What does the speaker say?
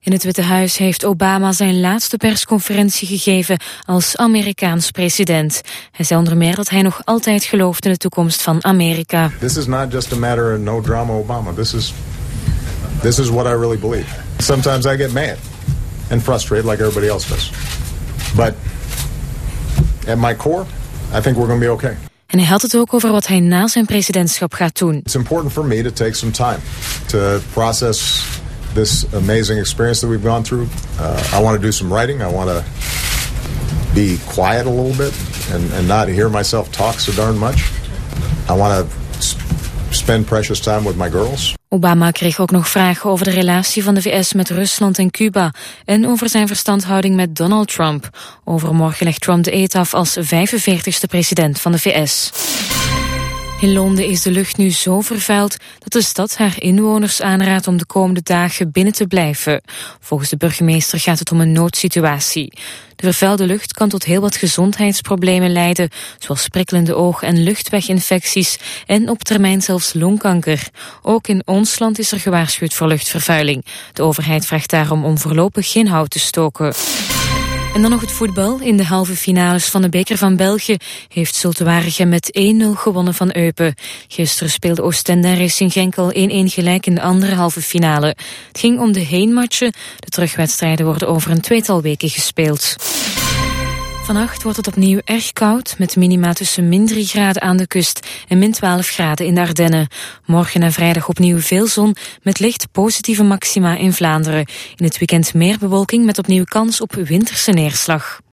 In het Witte Huis heeft Obama zijn laatste persconferentie gegeven als Amerikaans president. Hij zei onder meer dat hij nog altijd gelooft in de toekomst van Amerika. This is not just a matter of no drama Obama. This is what I really believe. Sometimes I get mad and frustrated like everybody else does. But at my core, I think we're going to be okay. En hij had het ook over wat hij na zijn presidentschap gaat doen. It's important for me to take some time to process this amazing experience that we've gone through. I want to do some writing. I want to be quiet a little bit and not hear myself talk so darn much. I want to spend precious time with my girls. Obama kreeg ook nog vragen over de relatie van de VS met Rusland en Cuba en over zijn verstandhouding met Donald Trump. Overmorgen legt Trump de eed af als 45ste president van de VS. In Londen is de lucht nu zo vervuild dat de stad haar inwoners aanraadt om de komende dagen binnen te blijven. Volgens de burgemeester gaat het om een noodsituatie. De vervuilde lucht kan tot heel wat gezondheidsproblemen leiden, zoals prikkelende oog- en luchtweginfecties en op termijn zelfs longkanker. Ook in ons land is er gewaarschuwd voor luchtvervuiling. De overheid vraagt daarom om voorlopig geen hout te stoken. En dan nog het voetbal. In de halve finales van de Beker van België heeft Zulte Waregem met 1-0 gewonnen van Eupen. Gisteren speelde Oostende en Racing Genk al 1-1 gelijk in de andere halve finale. Het ging om de heenmatchen. De terugwedstrijden worden over een tweetal weken gespeeld. Vannacht wordt het opnieuw erg koud, met minima tussen -3 graden aan de kust en -12 graden in de Ardennen. Morgen en vrijdag opnieuw veel zon, met licht positieve maxima in Vlaanderen. In het weekend meer bewolking met opnieuw kans op winterse neerslag.